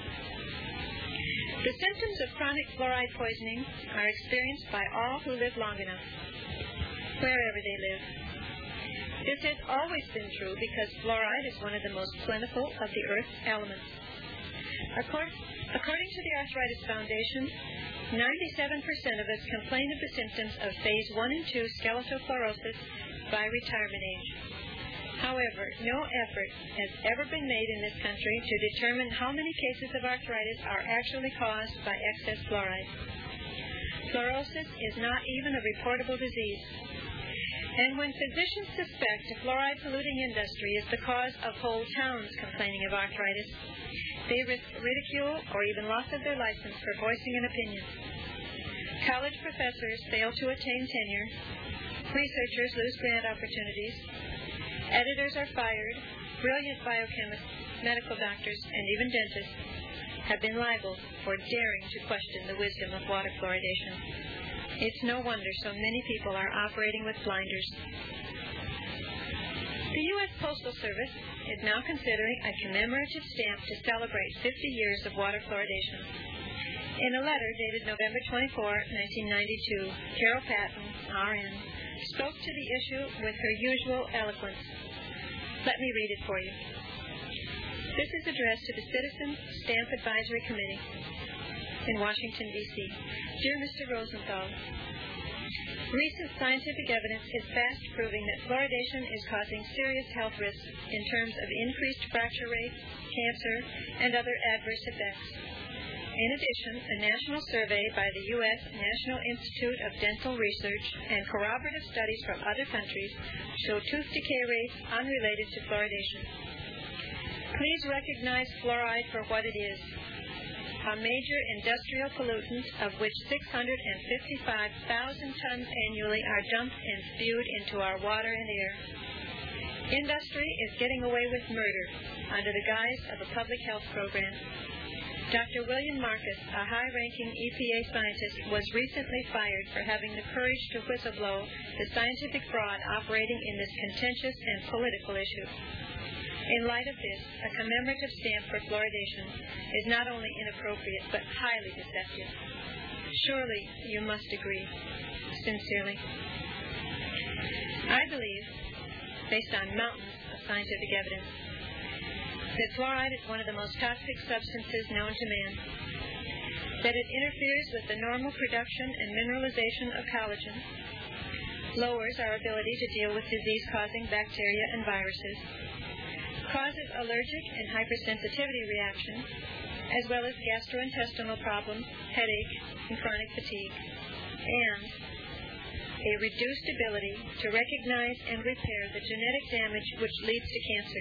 The symptoms of chronic fluoride poisoning are experienced by all who live long enough, wherever they live. This has always been true because fluoride is one of the most plentiful of the Earth's elements. According, according to the Arthritis Foundation, ninety-seven percent of us complain of the symptoms of phase one and two skeletal fluorosis by retirement age. However, no effort has ever been made in this country to determine how many cases of arthritis are actually caused by excess fluoride. Fluorosis is not even a reportable disease. And when physicians suspect a fluoride-polluting industry is the cause of whole towns complaining of arthritis, they risk ridicule or even loss of their license for voicing an opinion. College professors fail to attain tenure. Researchers lose grant opportunities. Editors are fired. Brilliant biochemists, medical doctors, and even dentists have been liable for daring to question the wisdom of water fluoridation. It's no wonder so many people are operating with blinders. The U S Postal Service is now considering a commemorative stamp to celebrate fifty years of water fluoridation. In a letter dated November twenty-fourth, nineteen ninety-two, Carol Patton, R N, spoke to the issue with her usual eloquence. Let me read it for you. This is addressed to the Citizen Stamp Advisory Committee in Washington, D C Dear Mister Rosenthal, recent scientific evidence is fast proving that fluoridation is causing serious health risks in terms of increased fracture rates, cancer, and other adverse effects. In addition, a national survey by the U S National Institute of Dental Research and corroborative studies from other countries show tooth decay rates unrelated to fluoridation. Please recognize fluoride for what it is, a major industrial pollutant of which six hundred fifty-five thousand tons annually are dumped and spewed into our water and air. Industry is getting away with murder under the guise of a public health program. Doctor William Marcus, a high-ranking E P A scientist, was recently fired for having the courage to whistleblow the scientific fraud operating in this contentious and political issue. In light of this, a commemorative stamp for fluoridation is not only inappropriate but highly deceptive. Surely you must agree. Sincerely. I believe, based on mountains of scientific evidence, that fluoride is one of the most toxic substances known to man, that it interferes with the normal production and mineralization of collagen, lowers our ability to deal with disease-causing bacteria and viruses, causes allergic and hypersensitivity reactions, as well as gastrointestinal problems, headache, and chronic fatigue, and a reduced ability to recognize and repair the genetic damage which leads to cancer.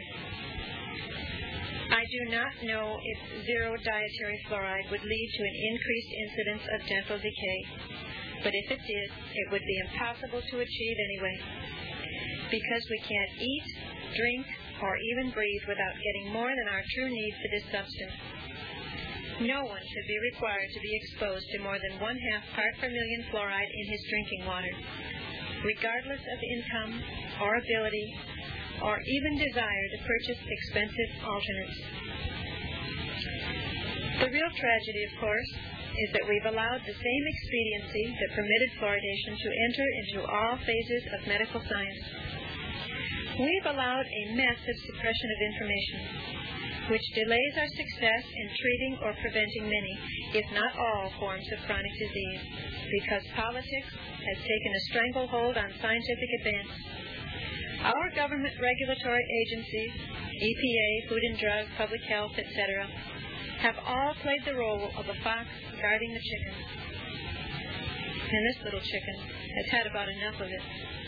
I do not know if zero dietary fluoride would lead to an increased incidence of dental decay, but if it did, it would be impossible to achieve anyway. Because we can't eat, drink, or even breathe without getting more than our true need for this substance. No one should be required to be exposed to more than one half part per million fluoride in his drinking water, regardless of income or ability or even desire to purchase expensive alternates. The real tragedy, of course, is that we've allowed the same expediency that permitted fluoridation to enter into all phases of medical science. We've allowed a massive suppression of information, which delays our success in treating or preventing many, if not all, forms of chronic disease, because politics has taken a stranglehold on scientific advance. Our government regulatory agencies, E P A, Food and Drug, Public Health, et cetera, have all played the role of a fox guarding the chickens. And this little chicken has had about enough of it.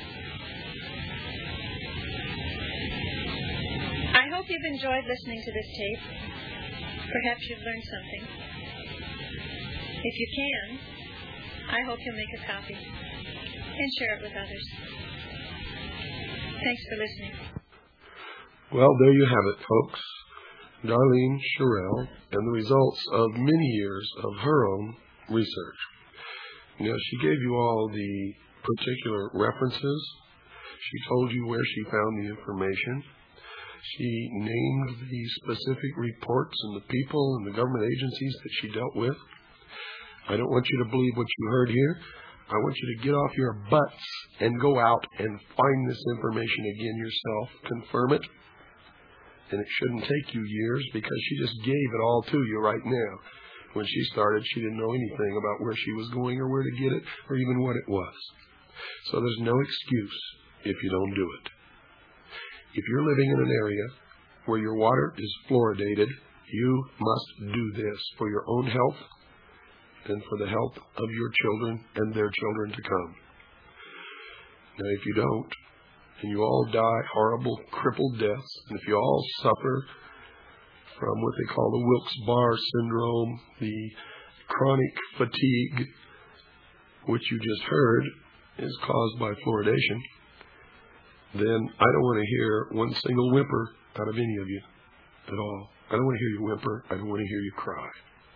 I hope you've enjoyed listening to this tape. Perhaps you've learned something. If you can, I hope you'll make a copy and share it with others. Thanks for listening. Well, there you have it, folks. Darlene Sherrill and the results of many years of her own research. Now, she gave you all the particular references. She told you where she found the information. She named the specific reports and the people and the government agencies that she dealt with. I don't want you to believe what you heard here. I want you to get off your butts and go out and find this information again yourself. Confirm it. And it shouldn't take you years, because she just gave it all to you right now. When she started, she didn't know anything about where she was going or where to get it or even what it was. So there's no excuse if you don't do it. If you're living in an area where your water is fluoridated, you must do this for your own health and for the health of your children and their children to come. Now, if you don't, and you all die horrible, crippled deaths, and if you all suffer from what they call the Wilkes-Barre syndrome, the chronic fatigue, which you just heard is caused by fluoridation, then I don't want to hear one single whimper out of any of you at all. I don't want to hear you whimper. I don't want to hear you cry.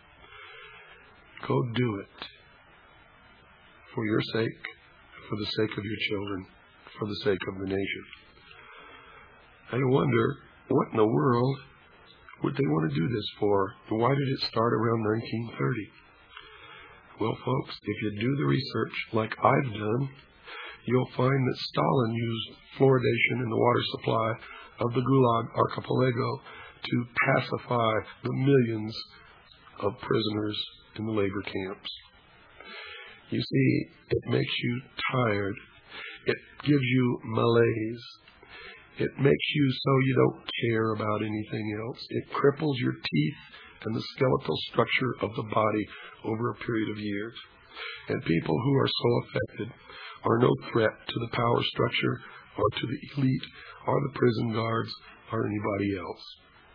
Go do it for your sake, for the sake of your children, for the sake of the nation. I wonder, what in the world would they want to do this for? Why did it start around nineteen thirty? Well, folks, if you do the research like I've done, you'll find that Stalin used fluoridation in the water supply of the Gulag Archipelago to pacify the millions of prisoners in the labor camps. You see, it makes you tired. It gives you malaise. It makes you so you don't care about anything else. It cripples your teeth and the skeletal structure of the body over a period of years. And people who are so affected are no threat to the power structure or to the elite or the prison guards or anybody else.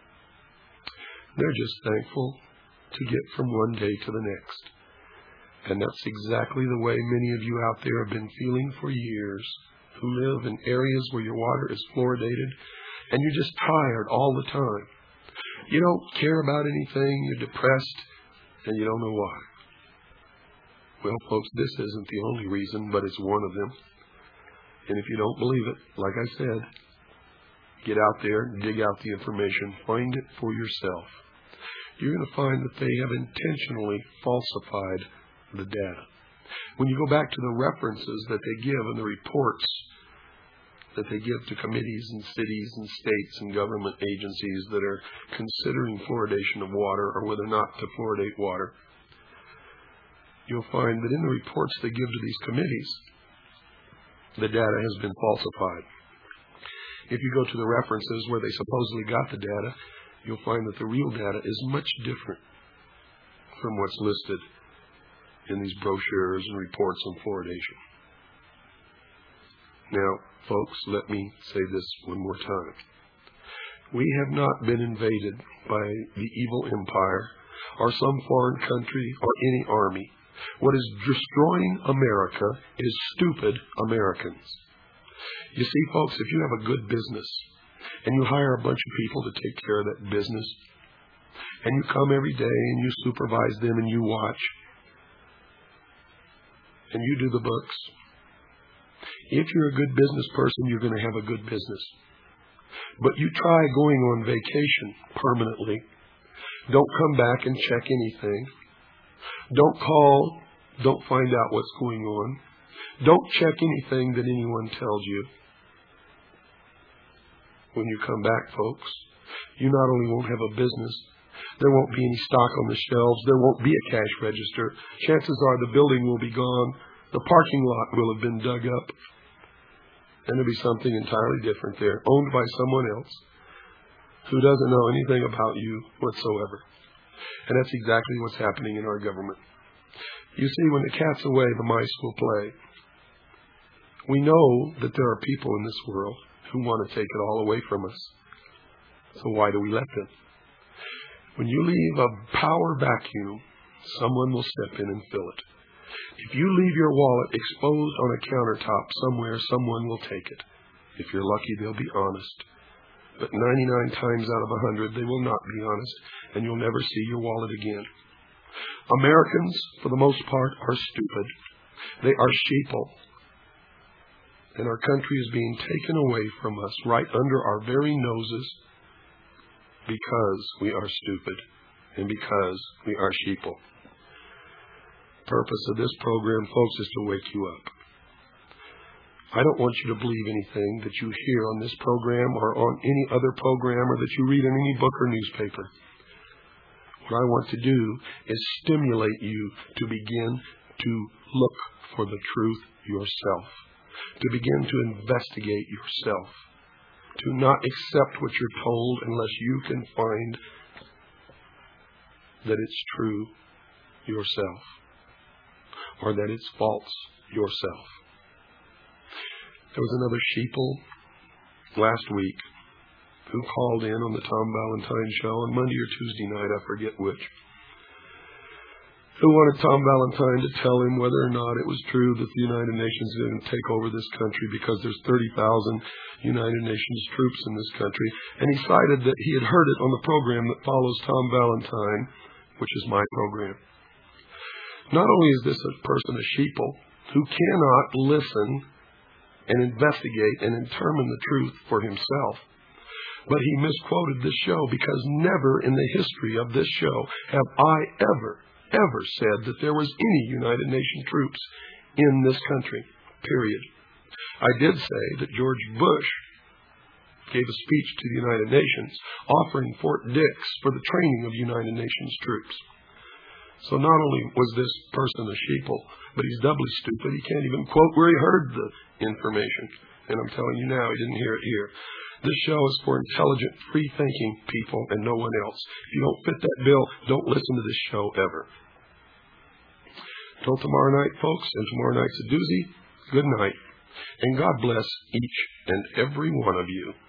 They're just thankful to get from one day to the next. And that's exactly the way many of you out there have been feeling for years, who live in areas where your water is fluoridated, and you're just tired all the time. You don't care about anything, you're depressed, and you don't know why. Well, folks, this isn't the only reason, but it's one of them. And if you don't believe it, like I said, get out there, dig out the information, find it for yourself. You're going to find that they have intentionally falsified the data. When you go back to the references that they give and the reports that they give to committees and cities and states and government agencies that are considering fluoridation of water or whether or not to fluoridate water, you'll find that in the reports they give to these committees, the data has been falsified. If you go to the references where they supposedly got the data, you'll find that the real data is much different from what's listed in these brochures and reports on fluoridation. Now, folks, let me say this one more time. We have not been invaded by the evil empire or some foreign country or any army. What is destroying America is stupid Americans. You see, folks, if you have a good business and you hire a bunch of people to take care of that business, and you come every day and you supervise them and you watch, and you do the books. If you're a good business person, you're going to have a good business. But you try going on vacation permanently. Don't come back and check anything. Don't call. Don't find out what's going on. Don't check anything that anyone tells you. When you come back, folks, you not only won't have a business, there won't be any stock on the shelves, there won't be a cash register. Chances are the building will be gone, the parking lot will have been dug up, and there'll be something entirely different there, owned by someone else who doesn't know anything about you whatsoever. And that's exactly what's happening in our government. You see, when the cat's away, the mice will play. We know that there are people in this world who want to take it all away from us. So why do we let them? When you leave a power vacuum, someone will step in and fill it. If you leave your wallet exposed on a countertop somewhere, someone will take it. If you're lucky, they'll be honest. But ninety-nine times out of one hundred, they will not be honest, and you'll never see your wallet again. Americans, for the most part, are stupid. They are sheeple. And our country is being taken away from us right under our very noses because we are stupid and because we are sheeple. The purpose of this program, folks, is to wake you up. I don't want you to believe anything that you hear on this program or on any other program or that you read in any book or newspaper. What I want to do is stimulate you to begin to look for the truth yourself, to begin to investigate yourself, to not accept what you're told unless you can find that it's true yourself or that it's false yourself. There was another sheeple last week who called in on the Tom Valentine show on Monday or Tuesday night, I forget which, who wanted Tom Valentine to tell him whether or not it was true that the United Nations didn't take over this country because there's thirty thousand United Nations troops in this country. And he cited that he had heard it on the program that follows Tom Valentine, which is my program. Not only is this a person a sheeple who cannot listen and investigate and determine the truth for himself, but he misquoted this show because never in the history of this show have I ever, ever said that there was any United Nations troops in this country, period. I did say that George Bush gave a speech to the United Nations offering Fort Dix for the training of United Nations troops. So not only was this person a sheeple, but he's doubly stupid. He can't even quote where he heard the information. And I'm telling you now, he didn't hear it here. This show is for intelligent, free-thinking people and no one else. If you don't fit that bill, don't listen to this show ever. Till tomorrow night, folks, and tomorrow night's a doozy, good night. And God bless each and every one of you.